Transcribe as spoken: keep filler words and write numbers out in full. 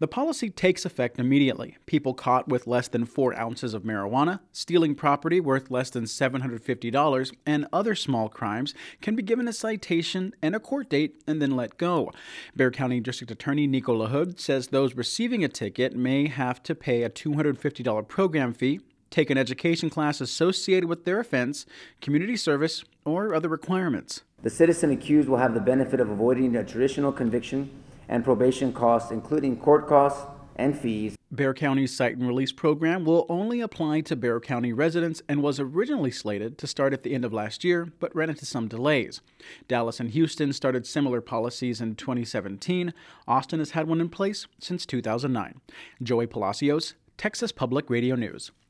The policy takes effect immediately. People caught with less than four ounces of marijuana, stealing property worth less than seven hundred fifty dollars, and other small crimes can be given a citation and a court date and then let go. Bexar County District Attorney Nico LaHood says those receiving a ticket may have to pay a two hundred fifty dollars program fee, take an education class associated with their offense, community service, or other requirements. The citizen accused will have the benefit of avoiding a traditional conviction and probation costs, including court costs and fees. Bexar County's Cite and Release program will only apply to Bexar County residents and was originally slated to start at the end of last year, but ran into some delays. Dallas and Houston started similar policies in twenty seventeen. Austin has had one in place since two thousand nine. Joey Palacios, Texas Public Radio News.